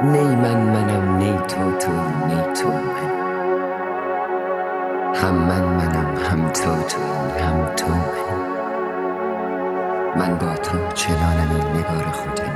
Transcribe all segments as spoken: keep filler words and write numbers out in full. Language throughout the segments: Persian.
نی من منم نی تو تو نی تو من، هم من منم هم تو تو هم تو من. من با تو چنانم این نگار خودم،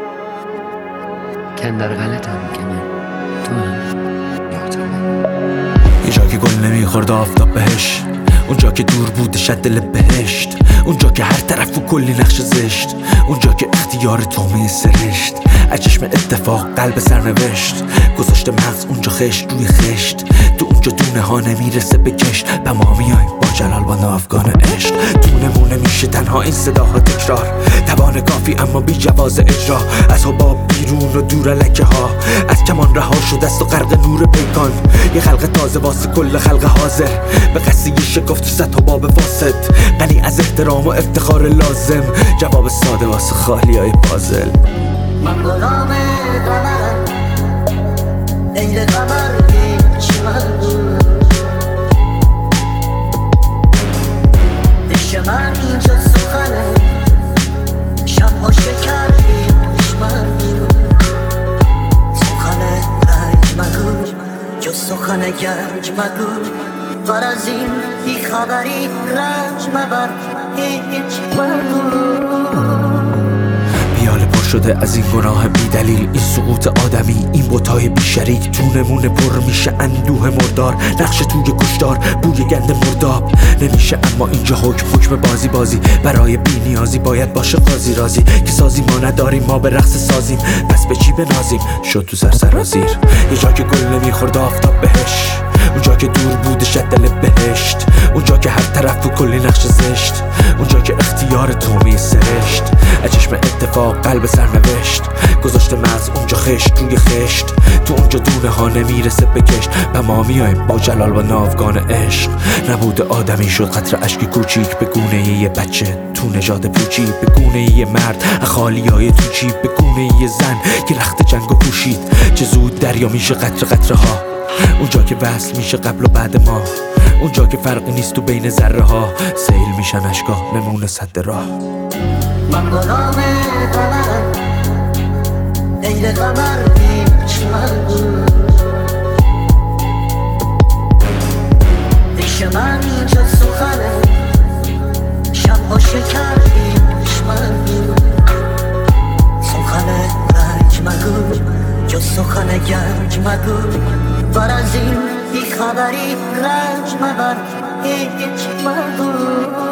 کندر غلطم که من تو هم یا تو من. یه جا که گل نمیخورد آفتاب بهش، اونجا که دور بود شد دل بهشت، اونجا که هر طرف و کلی نقش زشت، اونجا که اختیار تو می سرشت، از چشم اتفاق قلب سرنوشت گذاشته مغز اونجا خشت روی خشت، تو اونجا دونه ها نمیرسه به کشت، به ما میایم با جلال با ناوگان عشق. دونه میشه تنها این صداها تکرار، توان کافی اما بی جواز اجرا، از حباب بیرون و دور لکه ها، از کمان رها شد است و غرق نور پیکان، یه خلق تازه واسه کل خلق حاضر، به قصه یه شکفت و صد حباب فاسد، غنی از احترام و افتخار لازم، جواب ساده واسه خالی های پازل. من غلام قمرم، لیل قمر هیچ من بود، عشق من اینجا سخنه، شب و شکر هیچ من بود، سخن رنج مگو جز سخن گنج مگو، بر از این بی خبری رنج مبر هیچ مگو. پیاله پر شده از این گناه بی دلیل، این سقوط آدمی، این بتای بی شریک، تو نمونه پر میشه اندوه مردار، نقش توی کشتار بوی گند مرداب نمیشه، اما اینجا حکم حکم بازی بازی، برای بی نیازی باید باشه قاضی رازی، که سازی ما نداریم ما به رقص سازیم، پس به چی بنازیم شد تو سر سرازیر. یه جا که گل نمیخورد آفتاب بهش، اونجا که دور بود شد دل بهشت، اونجا که هر طرف و کلی نقش زشت، اونجا که اختیار تو می سرشت، از چشم اتفاق قلب سرنوشت گذاشته مغز اونجا خشت روی خشت، تو اونجا دونه ها نمیرسه به کشت، و ما میایم با جلال و ناوگان عشق. نبود آدمی شد قطره اشکی کوچیک به گونه یه بچه تو نژاد پوچی، به گونه یه مرد خالی های تو چی، به گونه یه زن که رخت جنگ و پوشید، چه زود دریا میشه قطره قطره ها، اونجا که وصل میشه قبل و بعد ما، اونجا که فرقی نیست تو بین ذره ها، سیل میشن اشکا نمونه صد راه. من غلام قمرم، لیل قمر هیچ من بود، عشق من اینجا سخنه، شب و شکر هیچ من بود، سخن رنج مگو جز سخن گنج مگو، بر از این بی خبری رنج مبر هیچ مگو.